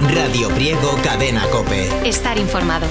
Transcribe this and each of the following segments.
Radio Priego, Cadena COPE. Estar informado.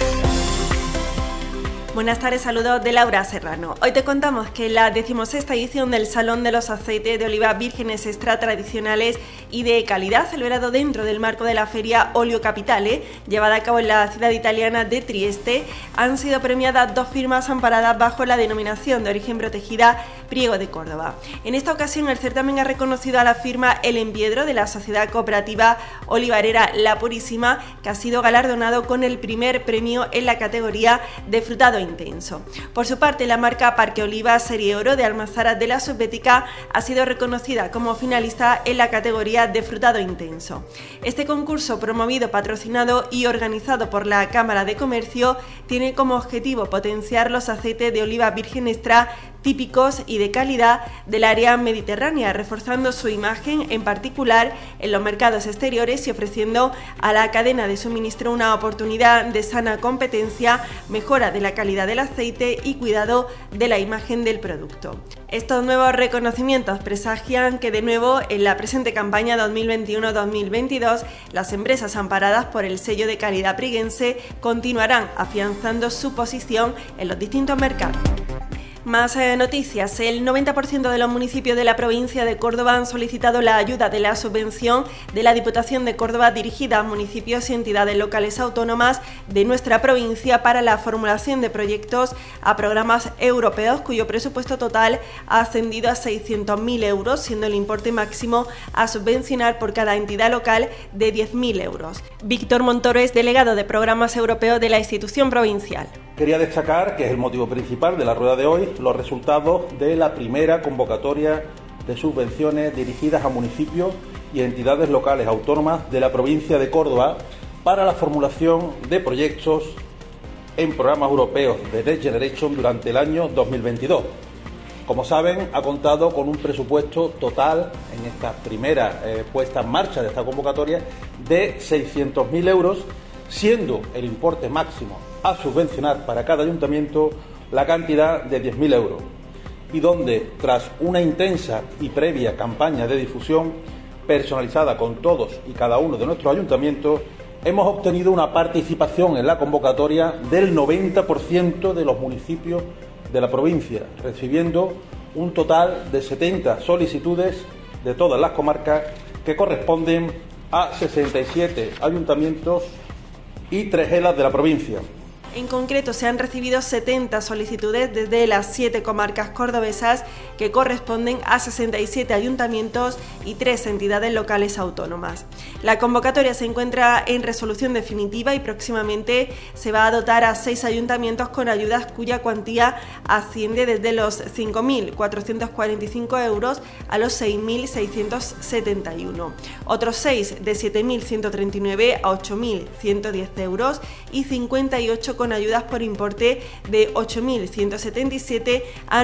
Buenas tardes, saludos de Laura Serrano. Hoy te contamos que la 16ª edición del Salón de los Aceites de Oliva Vírgenes Extra Tradicionales y de Calidad, celebrado dentro del marco de la Feria Olio Capitale, llevada a cabo en la ciudad italiana de Trieste, han sido premiadas 2 firmas amparadas bajo la denominación de origen protegida Priego de Córdoba. En esta ocasión, el certamen ha reconocido a la firma El Enviedro de la Sociedad Cooperativa Olivarera La Purísima, que ha sido galardonado con el primer premio en la categoría de frutado intenso. Por su parte, la marca Parque Oliva Serie Oro de Almazara de la Subbética ha sido reconocida como finalista en la categoría de frutado intenso. Este concurso, promovido, patrocinado y organizado por la Cámara de Comercio, tiene como objetivo potenciar los aceites de oliva virgen extra típicos y de calidad del área mediterránea, reforzando su imagen, en particular en los mercados exteriores, y ofreciendo a la cadena de suministro una oportunidad de sana competencia, mejora de la calidad del aceite y cuidado de la imagen del producto. Estos nuevos reconocimientos presagian que de nuevo en la presente campaña 2021-2022 las empresas amparadas por el sello de calidad prieguense continuarán afianzando su posición en los distintos mercados. Más noticias. El 90% de los municipios de la provincia de Córdoba han solicitado la ayuda de la subvención de la Diputación de Córdoba dirigida a municipios y entidades locales autónomas de nuestra provincia para la formulación de proyectos a programas europeos, cuyo presupuesto total ha ascendido a 600.000 euros, siendo el importe máximo a subvencionar por cada entidad local de 10.000 euros. Víctor Montoro es delegado de programas europeos de la institución provincial. Quería destacar, que es el motivo principal de la rueda de hoy, los resultados de la primera convocatoria de subvenciones dirigidas a municipios y entidades locales autónomas de la provincia de Córdoba para la formulación de proyectos en programas europeos de Next Generation durante el año 2022. Como saben, ha contado con un presupuesto total en esta primera puesta en marcha de esta convocatoria de 600.000 euros, siendo el importe máximo a subvencionar para cada ayuntamiento la cantidad de 10.000 euros, y donde, tras una intensa y previa campaña de difusión personalizada con todos y cada uno de nuestros ayuntamientos, hemos obtenido una participación en la convocatoria del 90% de los municipios de la provincia, recibiendo un total de 70 solicitudes de todas las comarcas que corresponden a 67 ayuntamientos y 3 ELAs de la provincia. En concreto, se han recibido 70 solicitudes desde las 7 comarcas cordobesas, que corresponden a 67 ayuntamientos y 3 entidades locales autónomas. La convocatoria se encuentra en resolución definitiva y próximamente se va a dotar a 6 ayuntamientos con ayudas cuya cuantía asciende desde los 5.445 euros a los 6.671. Otros 6 de 7.139 a 8.110 euros y 58 con ayudas por importe de 8.177 a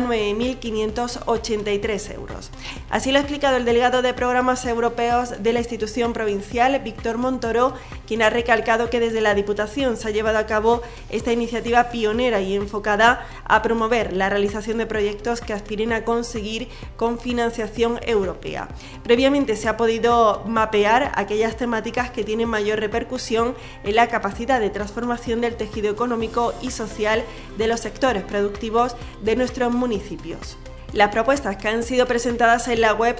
9.583 euros. Así lo ha explicado el delegado de programas europeos de la institución provincial, Víctor Montoro, quien ha recalcado que desde la Diputación se ha llevado a cabo esta iniciativa pionera y enfocada a promover la realización de proyectos que aspiren a conseguir con financiación europea. Previamente se ha podido mapear aquellas temáticas que tienen mayor repercusión en la capacidad de transformación del tejido económico y social de los sectores productivos de nuestros municipios. Las propuestas que han sido presentadas en la web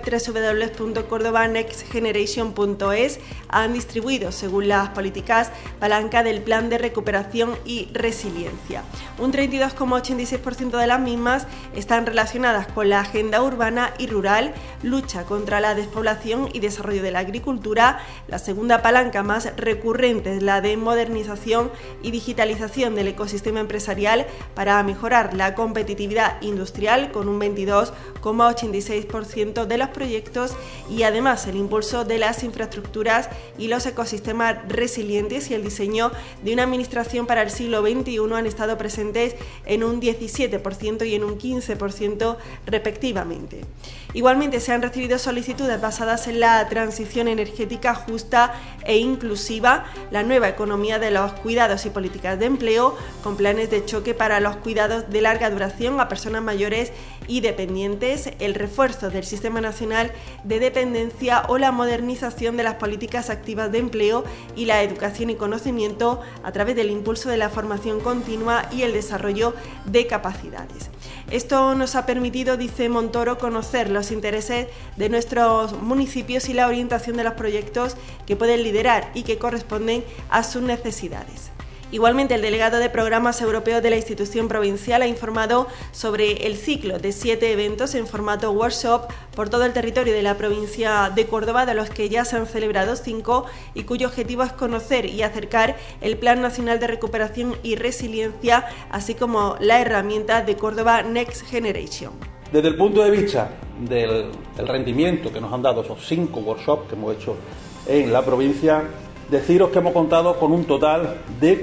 www.cordobanextgeneration.es han distribuido según las políticas palanca del Plan de Recuperación y Resiliencia. Un 32,86% de las mismas están relacionadas con la agenda urbana y rural, lucha contra la despoblación y desarrollo de la agricultura. La segunda palanca más recurrente es la de modernización y digitalización del ecosistema empresarial para mejorar la competitividad industrial, con un 22,86% de los proyectos, y además el impulso de las infraestructuras y los ecosistemas resilientes y el diseño de una administración para el siglo XXI han estado presentes en un 17% y en un 15% respectivamente. Igualmente se han recibido solicitudes basadas en la transición energética justa e inclusiva, la nueva economía de los cuidados y políticas de empleo, con planes de choque para los cuidados de larga duración a personas mayores y dependientes, el refuerzo del Sistema Nacional de Dependencia o la modernización de las políticas activas de empleo y la educación y conocimiento a través del impulso de la formación continua y el desarrollo de capacidades. Esto nos ha permitido, dice Montoro, conocer los intereses de nuestros municipios y la orientación de los proyectos que pueden liderar y que corresponden a sus necesidades. Igualmente, el delegado de Programas Europeos de la institución provincial ha informado sobre el ciclo de 7 eventos en formato workshop por todo el territorio de la provincia de Córdoba, de los que ya se han celebrado 5 y cuyo objetivo es conocer y acercar el Plan Nacional de Recuperación y Resiliencia, así como la herramienta de Córdoba Next Generation. Desde el punto de vista del rendimiento que nos han dado esos 5 workshops que hemos hecho en la provincia, deciros que hemos contado con un total de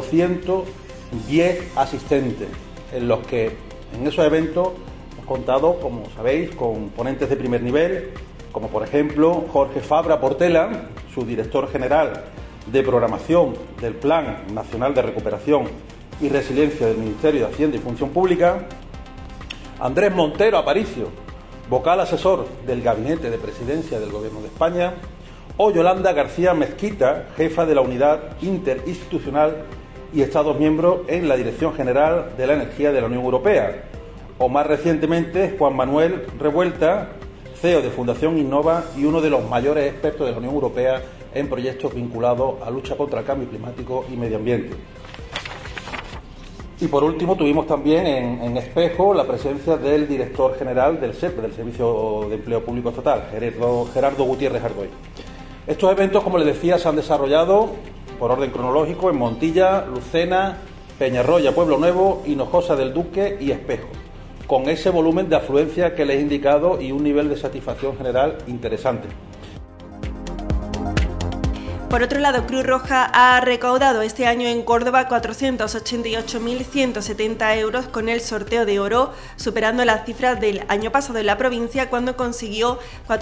410 asistentes, en los que en esos eventos hemos contado, como sabéis, con ponentes de primer nivel, como por ejemplo Jorge Fabra Portela, su director general de programación del Plan Nacional de Recuperación y Resiliencia del Ministerio de Hacienda y Función Pública, Andrés Montero Aparicio, vocal asesor del Gabinete de Presidencia del Gobierno de España, o Yolanda García Mezquita, jefa de la Unidad Interinstitucional y Estados miembros en la Dirección General de la Energía de la Unión Europea, o más recientemente Juan Manuel Revuelta, CEO de Fundación Innova y uno de los mayores expertos de la Unión Europea en proyectos vinculados a lucha contra el cambio climático y medio ambiente. Y por último tuvimos también en Espejo la presencia del director general del SEPE, del Servicio de Empleo Público Estatal, Gerardo Gutiérrez Ardoy. Estos eventos, como les decía, se han desarrollado por orden cronológico en Montilla, Lucena, Peñarroya, Pueblo Nuevo, Hinojosa del Duque y Espejo, con ese volumen de afluencia que les he indicado y un nivel de satisfacción general interesante. Por otro lado, Cruz Roja ha recaudado este año en Córdoba 488.170 euros con el sorteo de oro, superando las cifras del año pasado en la provincia, cuando consiguió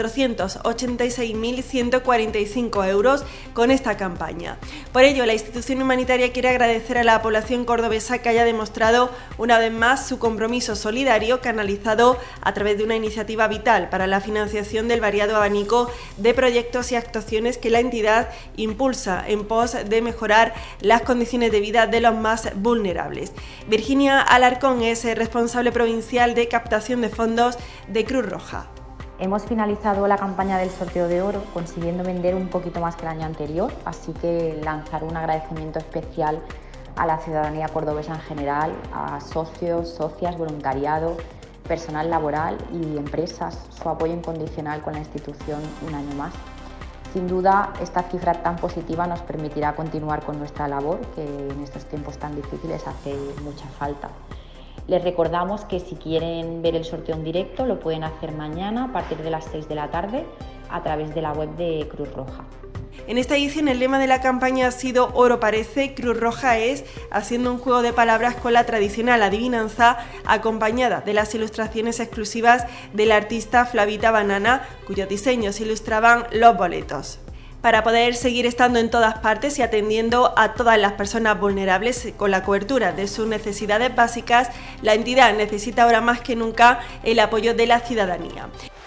486.145 euros con esta campaña. Por ello, la institución humanitaria quiere agradecer a la población cordobesa que haya demostrado una vez más su compromiso solidario, canalizado a través de una iniciativa vital para la financiación del variado abanico de proyectos y actuaciones que la entidad impulsa en pos de mejorar las condiciones de vida de los más vulnerables. Virginia Alarcón es responsable provincial de captación de fondos de Cruz Roja. Hemos finalizado la campaña del sorteo de oro consiguiendo vender un poquito más que el año anterior, así que lanzar un agradecimiento especial a la ciudadanía cordobesa en general, a socios, socias, voluntariado, personal laboral y empresas, su apoyo incondicional con la institución un año más. Sin duda, esta cifra tan positiva nos permitirá continuar con nuestra labor, que en estos tiempos tan difíciles hace mucha falta. Les recordamos que si quieren ver el sorteo en directo, lo pueden hacer mañana a partir de las 6 de la tarde a través de la web de Cruz Roja. En esta edición el lema de la campaña ha sido Oro parece, Cruz Roja es, haciendo un juego de palabras con la tradicional adivinanza, acompañada de las ilustraciones exclusivas del artista Flavita Banana, cuyos diseños ilustraban los boletos. Para poder seguir estando en todas partes y atendiendo a todas las personas vulnerables con la cobertura de sus necesidades básicas, la entidad necesita ahora más que nunca el apoyo de la ciudadanía.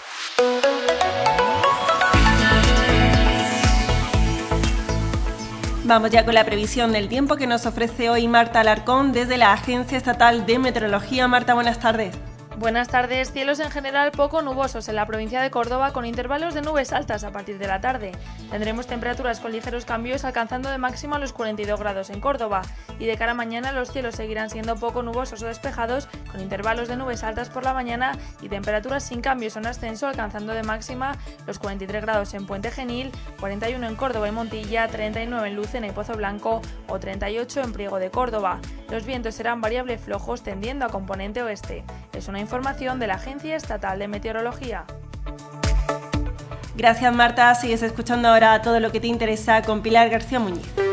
Vamos ya con la previsión del tiempo que nos ofrece hoy Marta Alarcón desde la Agencia Estatal de Meteorología. Marta, buenas tardes. Buenas tardes. Cielos en general poco nubosos en la provincia de Córdoba, con intervalos de nubes altas a partir de la tarde. Tendremos temperaturas con ligeros cambios, alcanzando de máxima los 42 grados en Córdoba. Y de cara a mañana los cielos seguirán siendo poco nubosos o despejados, con intervalos de nubes altas por la mañana y temperaturas sin cambios en ascenso, alcanzando de máxima los 43 grados en Puente Genil, 41 en Córdoba y Montilla, 39 en Lucena y Pozo Blanco o 38 en Priego de Córdoba. Los vientos serán variables flojos, tendiendo a componente oeste. Es una información de la Agencia Estatal de Meteorología. Gracias, Marta. Sigues escuchando ahora todo lo que te interesa con Pilar García Muñiz.